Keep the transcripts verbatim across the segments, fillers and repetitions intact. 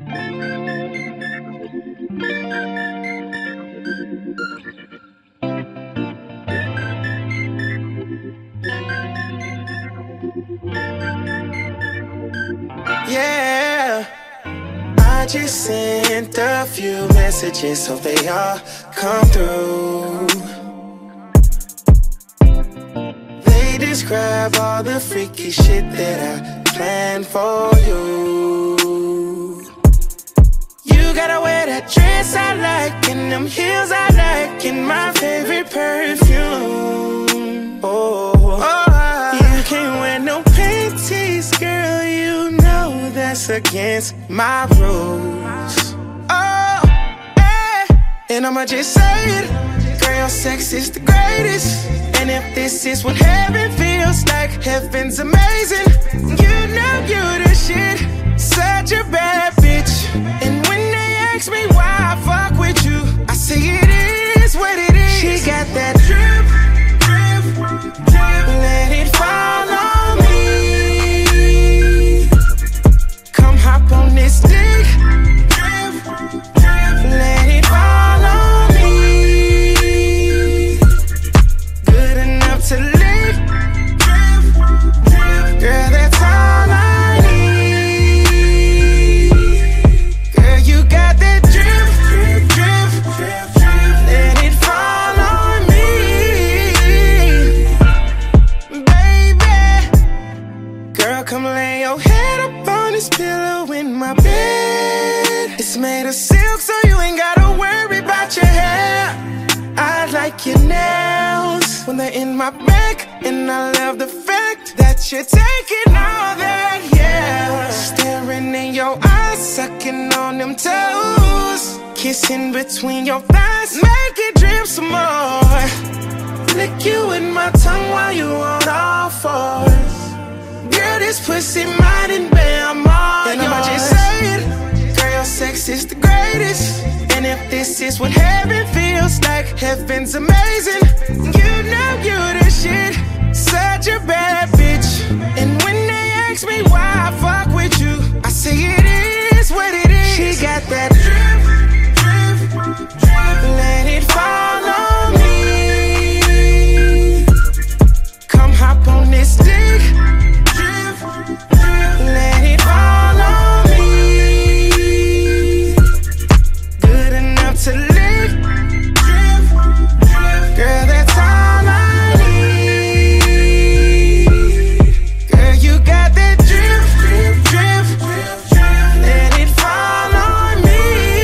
Yeah, I just sent a few messages, hope they all come through. They describe all the freaky shit that I planned for you. You gotta wear that dress I like, and them heels I like, and my favorite perfume. Oh, oh, you can't wear no panties, girl, you know that's against my rules. Oh, hey, and I'ma just say it, girl, your sex is the greatest. And if this is what heaven feels like, heaven's amazing. You know you the shit, such a bad bitch. And when they ask me why I fuck with you, I say it is what it is. She got that drip, drip, drip, let it fall on me. Come hop on this dick, drip, drip, let it fall on me. Good enough to live, drip, drip, girl, that's all I need. Girl, you got that drip, drip, drip, drip, drip, let it fall on me. Baby, girl, come lay your head up on this pillow in my bed. It's made of silk, so you ain't gotta worry about your hair. I like your nails when they're in my back, and I love the fact that you're taking all that, yeah. Staring in your eyes, sucking on them toes, kissing between your thighs, make it drip some more. Lick you with my tongue while you on all fours. Girl, this pussy mine and bam, all and I'ma just say it, girl, your sex is the greatest. And if this is what heaven feels like, heaven's amazing. You know you the shit, such a bad bitch. And when they ask me why I fuck with you, I say it is what it is. She got that drip, drip, drip, let it fall on me. Come hop on this dick, drip, drip, let it fall on me. Good enough to live, drip, drip, girl, that's all I need. Girl, you got that drip, drip, drip, drip, let it fall on me.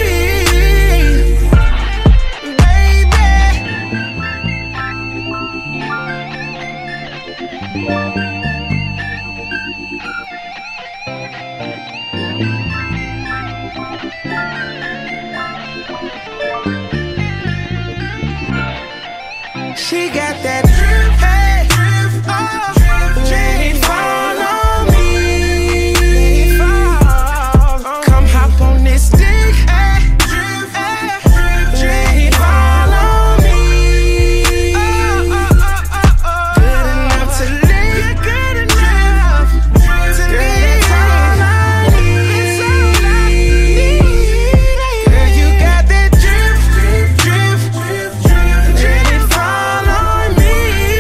She got that drip, hey, drip, oh, drip, let it fall on me. Let it fall. Come hop on this dick, hey, drip, hey, drip, let it fall on me. Oh, oh, oh, oh, oh. Good enough to live, good enough to live. It's all I need. It's all I need. Girl, you got that drip, drip, drip, drip, drip, let it fall on me.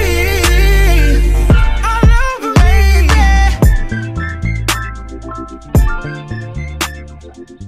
All over, baby.